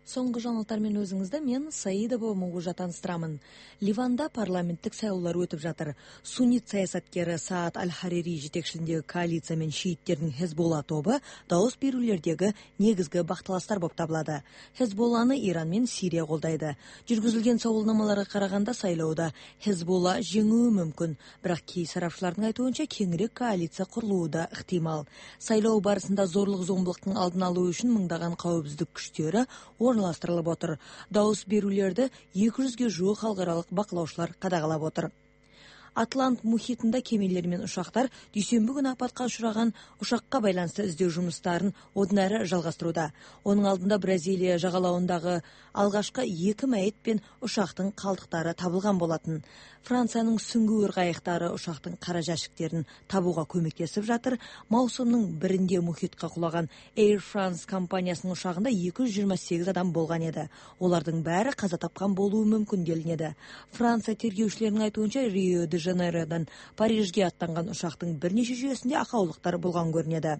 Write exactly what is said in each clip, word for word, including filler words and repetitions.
Соңғы жаңалықтармен өзіңізді мен Саидова Моғужа таныстырамын. Ливанда парламенттік сайлаулар өтіп жатыр. Суннит саясаткері Саад Аль-Харири жетекшіліндегі коалиция мен шииттердің Хезболла тобы дауыс берулердегі негізгі бақталастар болып табылады. Хезболланы Иран мен Сирия қолдайды. Жүргізілген сауалнамаларға қарағанда сайлауда Хезболла жеңуі мүмкін, бірақ кей сарапшылардың айтуынша кеңірек коалиция құрылуы да ықтимал. Сайлау барысында зорлық-зомбылықтың алдын алу үшін мыңдаған қауіпсіздік күштері орналастырылып отыр. Дауыс берулерді екі жүзге жуық халықаралық бақылаушылар қадағалап отыр. Атлант мұхитында кемелер мен ұшақтар дүйсенбі күні апатқа ұшыраған ұшаққа байланысты іздеу жұмыстарын одан әрі жалғастыруда. Оның алдында Бразилия жағалауындағы алғашқы екі мәйіт пен ұшақтың қалдықтары табылған болатын. Францияның сүңгуір қайықтары ұшақтың қара жәшіктерін табуға көмектесіп жатыр. Маусымның бірінде мұхитқа құлаған Air France компаниясының ұшағында екі жүз жиырма сегіз адам болған еді. Олардың бәрі қаза тапқан болуы мүмкін делінеді. Франция тергеушілерінің айтуынша Рио де Жанейродан Парижге аттанған ұшақтың бірнеше жүйесінде ақаулықтар болған көрінеді.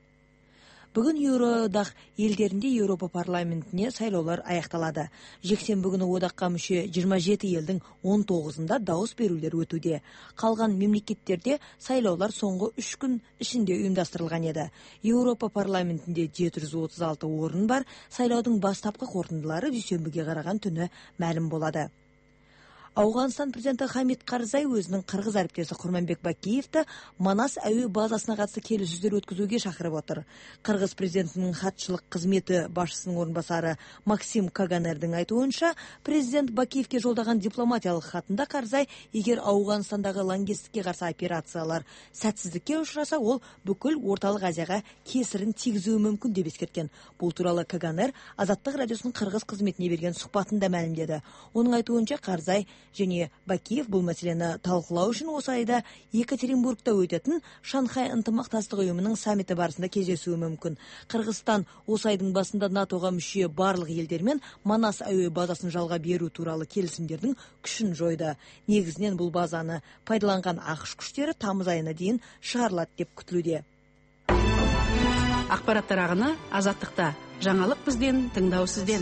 Бүгін Еуроодақ елдерінде Еуропа парламентіне сайлаулар аяқталады. Жексенбі күні одаққа мүше жиырма жеті елдің он тоғызында дауыс берулер өтуде. Қалған мемлекеттерде сайлаулар соңғы үш күн ішінде ұйымдастырылған еді. Еуропа парламентінде жеті жүз отыз алты орын бар. Сайлаудың бастапқы қорытындылары дүйсенбіге қараған түні мәлім болады. Ауғанстан президенті Хамид Карзай өзінің қырғыз әріптесі Құрманбек Бакиевті Манас әуе базасына қатысты келіссөздер өткізуге шақырып отыр. Қырғыз президентінің хатшылық қызметі басшысының орынбасары Максим Каганердің айтуынша, президент Бакиевке жолдаған дипломатиялық хатында Карзай, егер Ауғанстандағы лаңкестікке қарсы операциялар сәтсіздікке ұшыраса, ол бүкіл орталық Азияға кесірін тигізуі мүмкін деп ескерткен. Бұл туралы Каганер Азаттық радиосының қырғыз қызметіне берген сұхбатында мәлімдеді. Оның айтуынша, Карзай және Бакиев бұл мәселені талқылау үшін осы айда Екатеринбургта өтетін Шанхай ынтымақтастық ұйымының саммиті барысында кездесуі мүмкін. Қырғызстан осы айдың басында натоға мүше барлық елдермен Манас әуе базасын жалға беру туралы келісімдердің күшін жойды. Негізінен бұл базаны пайдаланған ақш күштері тамыз айына дейін шығарылады деп күтілуде. Ақпараттар ағыны Азаттықта. Жаңалық бізден, тыңдау сізден.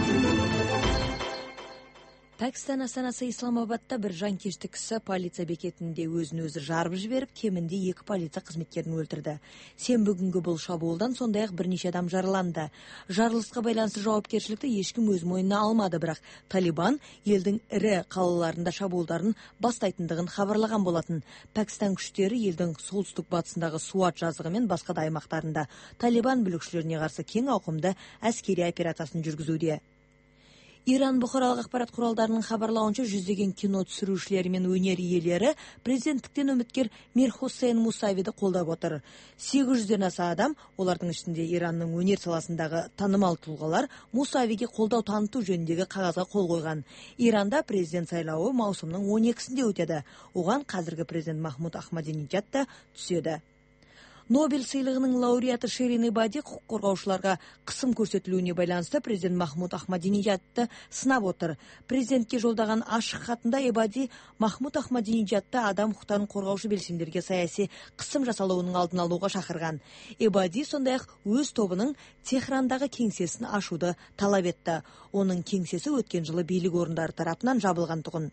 Пәкістан астанасы Исламабадта бір жанкешті кісі полиция бекетінде өзін өзі жарып жіберіп, кемінде екі полиция қызметкерін өлтірді. Сенбі күнгі бұл шабуылдан сондай-ақ бірнеше адам жараланды. Жарылысқа байланысты жауапкершілікті ешкім өз мойнына алмады, бірақ Талибан елдің ірі қалаларында шабуылдарын бастайтындығын хабарлаған болатын. Пәкістан күштері елдің солтүстік батысындағы Суат жазығы мен басқа да аймақтарында Талибан бүлікшілеріне қарсы кең ауқымды әскери операциясын жүргізуде. Иран бұқаралық ақпарат құралдарының хабарлауынша жүздеген кино түсірушілері мен өнер иелері президенттіктен үміткер Мир Хосейн Мусавиді қолдап отыр. сегіз жүзден аса адам, олардың ішінде Иранның өнер саласындағы танымал тұлғалар, Мусавиге қолдау таныту жөніндегі қағазға қол қойған. Иранда президент сайлауы маусымның он екісінде өтеді. Оған қазіргі президент Махмуд Ахмадинеджад та түседі. Нобель сыйлығының лауреаты Ширин Эбади құқық қорғаушыларға қысым көрсетілуіне байланысты президент Махмуд Ахмадинеджадты сынап отыр. Президентке жолдаған ашық хатында Эбади Махмуд Ахмадинеджадты адам құқықтарын қорғаушы белсенділерге саяси қысым жасалуының алдын алуға шақырған. Эбади сондай-ақ өз тобының Техрандағы кеңсесін ашуды талап етті. Оның кеңсесі өткен жылы билік орындары тарапынан жабылған тұғын.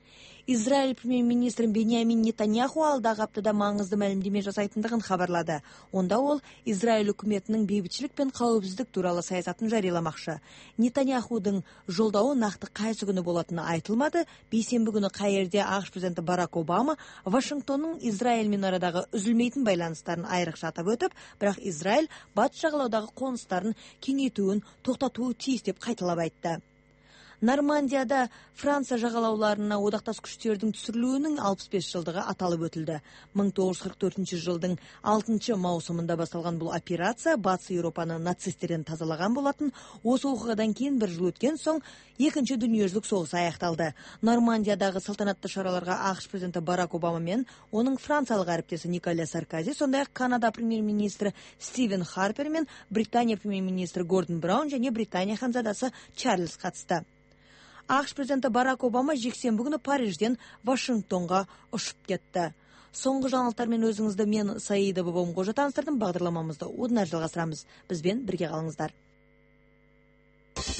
Израиль премьер-министрі Беньямин Нетаньяху алдағы аптада маңызды мәлімдеме жасайтындығын хабарлады. Онда ол Израиль үкіметінің бейбітшілік пен қауіпсіздік туралы саясатын жарияламақшы. Нетаньяхудың жолдауы нақты қайсы күні болатыны айтылмады. Бейсенбі күні Каирде ақш президенті Барак Обама Вашингтонның Израильмен арадағы үзілмейтін байланыстарын айрықша атап өтіп, бірақ Израиль батыс жағалаудағы қоныстарын кеңейтуін тоқтатуы тиіс деп қайталап айтты. Нормандияда Франция жағалауларына одақтас күштердің түсірілуінің алпыс бес жылдығы аталып өтілді. мың тоғыз жүз қырық төртінші жылдың алтыншы маусымында басталған бұл операция батыс Еуропаны нацистерден тазалаған болатын. Осы оқиғадан кейін бір жыл өткен соң екінші дүниежүзілік соғысы аяқталды. Нормандиядағы салтанатты шараларға ақш президенті Барак Обама мен оның франциялық әріптесі Николя Саркози, сондай-ақ Канада премьер-министрі Стивен Харпер мен Британия премьер-министрі Гордон Браун және Британия ханзадасы Чарльз қатысты. ақш президенті Барак Обама жексенбі күні Парижден Вашингтонға ұшып кетті. Соңғы жаңалықтармен өзіңізді мен Саидова Моғужа таныстырдым. Бағдарламамызды одан әрі жалғастырамыз. Бізбен бірге қалыңыздар.